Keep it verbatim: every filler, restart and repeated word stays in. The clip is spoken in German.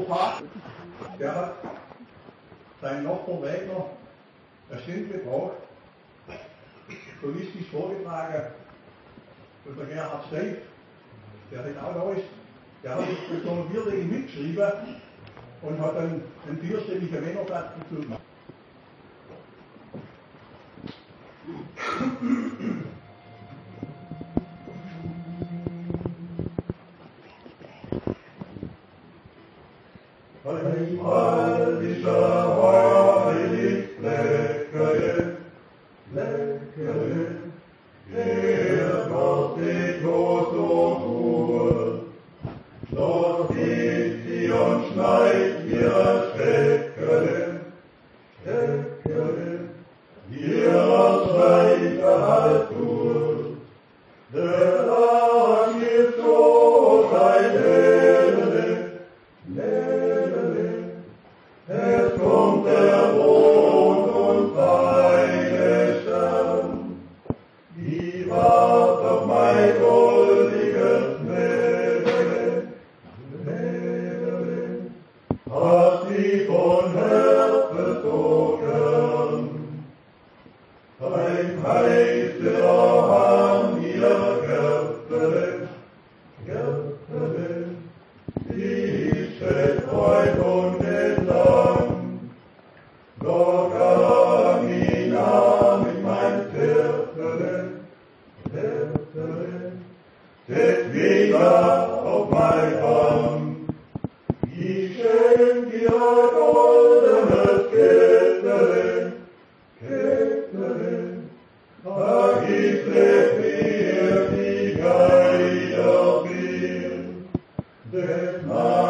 Opa, der hat seinen Nachbarn Wegner ein Stünd gebraucht, solistisch vorgetragen, und der Gerhard Steif, der jetzt auch da ist, der hat das so ein Bierding mitgeschrieben und hat dann einen vierstelligen Männersatz dazu gemacht. Heimischer Heilig Leckerchen, Leckerchen, er Gott die Trost und Ruhe, dort geht sie und schneit ihr Steckerchen, Steckerchen, ihrer Schleife halt durch, der Tag gibt so sein Leben, Leben, es kommt der Mond und seine Stern, die wart auf mein goldiges Leben, Leben, hast sie von Herzen so gern. Ein heißer Hahn, ihr Gärtlein, Gärtlein, die steht heut und entlang, doch gang ich nah mit mein Zärtlein, Zärtlein, setz wieder auf mein Arm, ich schenk dir ein goldenes Kettlein, Kettlein, da gibt's mir die Geier viel, des